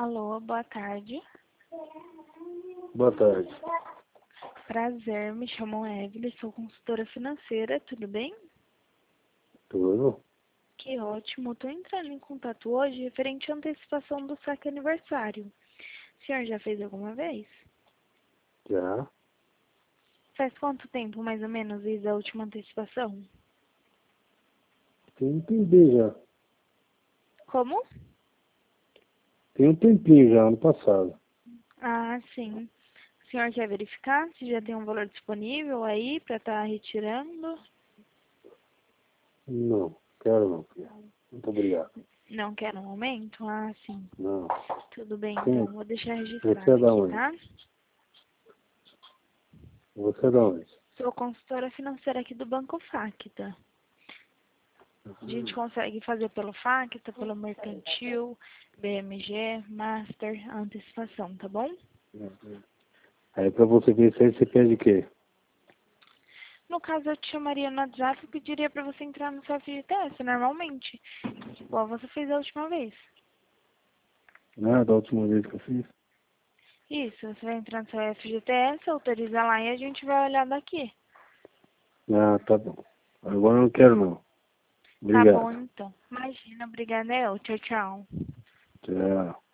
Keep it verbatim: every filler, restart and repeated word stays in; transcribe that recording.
Alô, boa tarde. Boa tarde. Prazer, me chamo Evelyn, sou consultora financeira, tudo bem? Tudo? Que ótimo, estou entrando em contato hoje referente à antecipação do saque aniversário. O senhor já fez alguma vez? Já? Faz quanto tempo, mais ou menos, desde a última antecipação? Tem um tempinho já. Como? Tem um tempinho já, ano passado. Ah, sim. O senhor quer verificar se já tem um valor disponível aí para estar retirando? Não, quero não, filha. Muito obrigado. Não quer no momento? Ah, sim. Não. Tudo bem, Sim. então. Vou deixar Você registrado é da aqui, onde? tá? Você é da onde? Sou consultora financeira aqui do Banco Facta. A gente consegue fazer pelo Facta, pelo Mercantil, B M G, Master, a antecipação, tá bom? Aí pra você ver isso aí, você pede o quê? No caso, eu te chamaria no WhatsApp e pediria pra você entrar no seu F G T S, normalmente. Igual você fez a última vez. Ah, da última vez que eu fiz? Isso, você vai entrar no seu F G T S, autoriza lá e a gente vai olhar daqui. Ah, tá bom. Agora eu não quero não. Tá bom, Obrigado. então. Imagina, obrigada eu. Tchau, tchau. Tchau.